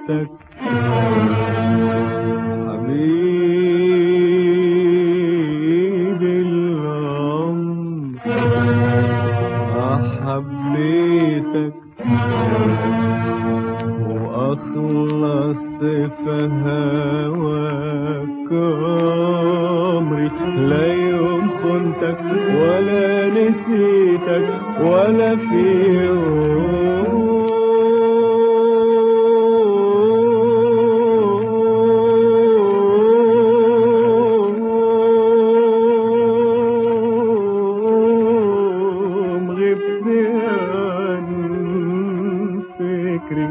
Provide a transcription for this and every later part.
حبيتك حبيبي العمر حبيتك وأخلصت في هواك عمري لا يوم خنتك ولا نسيتك ولا في يوم غبت عن فكري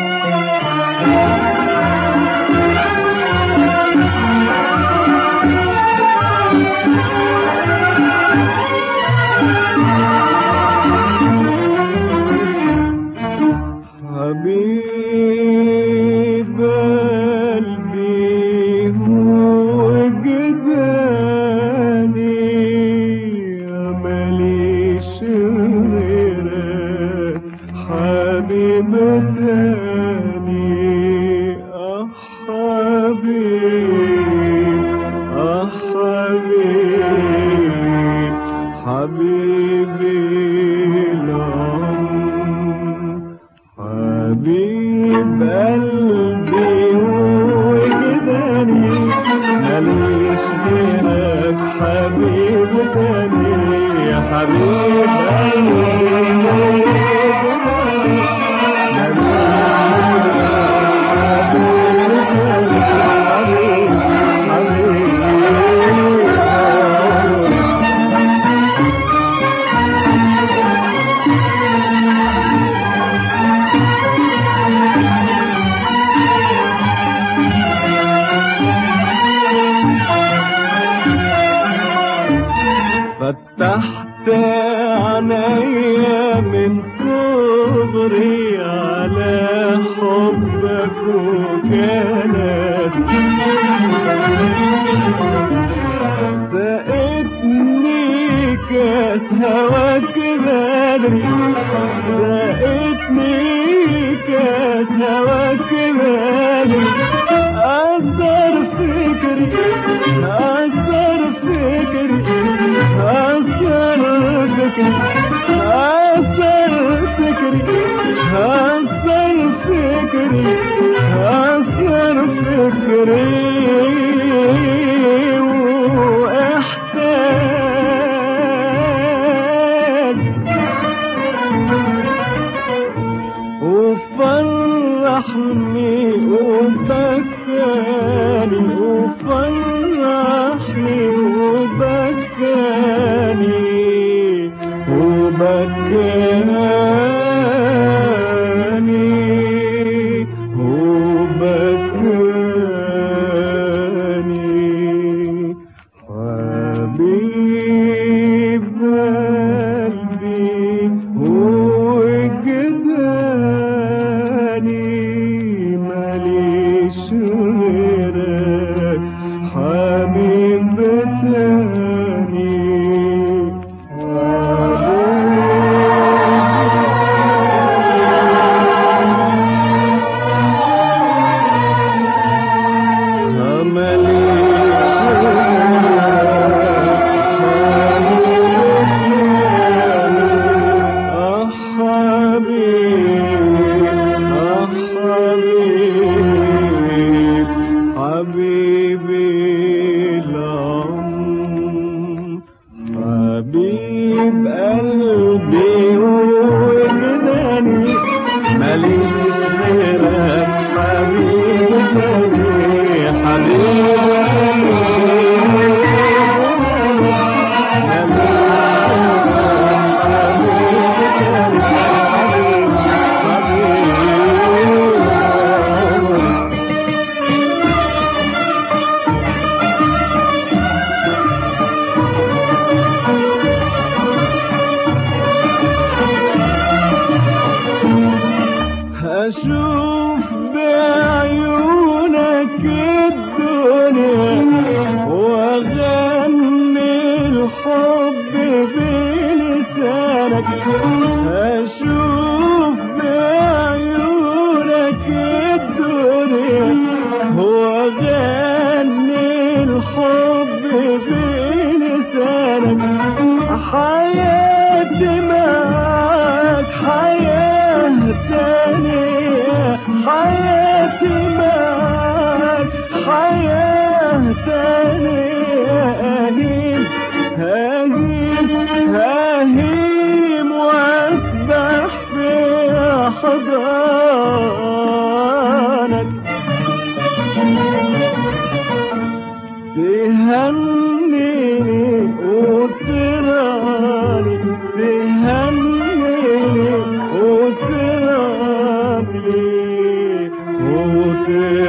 حبيب قلبي وجداني ماليش غيرك حبيب تاني حبيبي العمر حبيب قلبي وجداني ماليش غيرك حبيب تاني حبيب فتحت عينيا من صغري على حبك وكلامك سقتني كاس هواك بدري سقتني كاس هواك بدري أثر فكري أثر فكري أثر فكري أثر فكري أثر فكري أثر فكري واحتاج وفرحني وبكاني وفرحني وبكاني حبيب قلبي وجداني ماليش غيرك حبيب تاني حبيبي العمر حبيب قلبي وجداني ماليش غيرك حبيب تاني أشوف بعيونك الدنيا وأغني الحب بلسانك أشوف بعيونك الدنيا حياتي معاك حياة تانية. ههيم واسبح في حضانك، تهنيني وتراني، تهنيني وتراني وتراني